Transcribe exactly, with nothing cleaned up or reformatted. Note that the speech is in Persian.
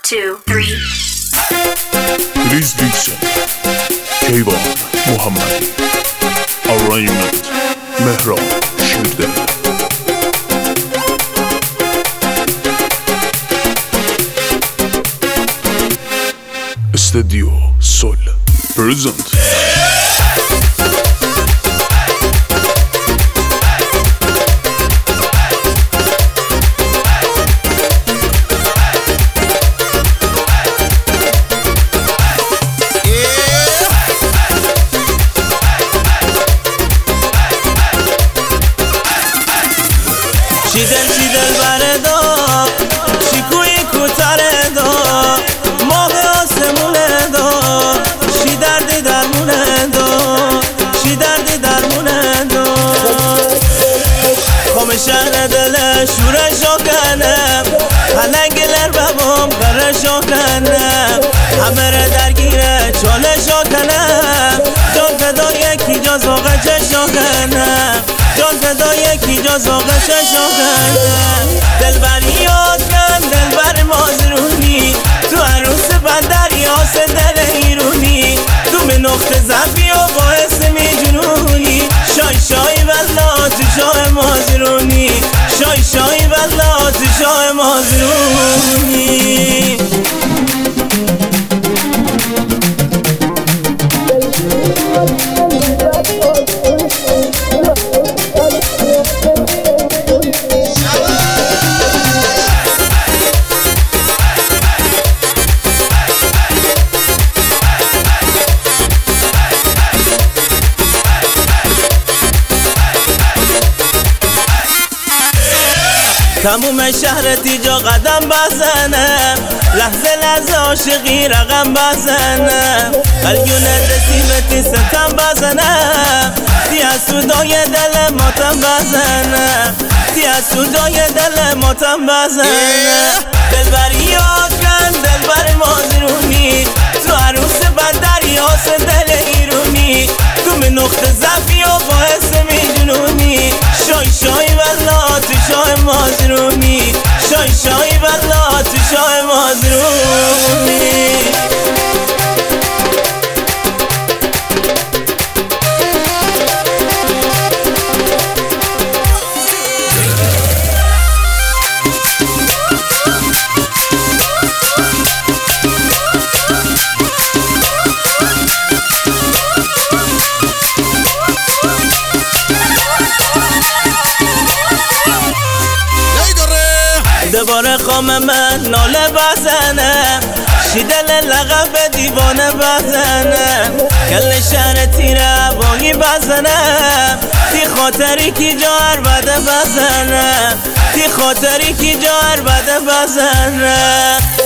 two, three. Release Dixon, Kayvan Muhammadi, Arraignment, Mehran Shimder. Studio Sol present. شیدل شیدل بره دو شیکوی کوتاره دو ماه آسمونه دو شی دردی درمونه دو شی دردی درمونه دو خامشن دل شورشو کنم هلنگلر بابام برشو کنم همه را درگیره چالشو کنم جان فدا یکی جا زوغه چشو کنم جان فدا یکی جا زوغه چشو کنم دلبری یاد کن دلبر مازرونی تو عروس بندر یاس دل ایرونی تو به نقطه ضعفی و باعث میجنونی شای شای والله تو شای مازرونی شای شای والله تو شای مازرونی تموم شهر تیجا قدم بزنم لحظه لحظه عاشقی رقم بزنم قلیون رسیمتی ستم بزنم تی از سودای دل ماتم بزنم تی از سودای دل ماتم بزنم دلبری یاد کن دلبر مازرونی تو عروس بندر یاس دل ایرونی تو به نقطه ضعفی و باعث میجنونی شای شای والله تو شای مازرونی شای شای والله تو شای مازرونی دوباره خام من ناله بزنم شیدل لقب دیوانه بزنم کل شهر تیره هوایی بزنم تی خاطری کی جا عربده بزنم تی خاطری کی جا عربده بزنم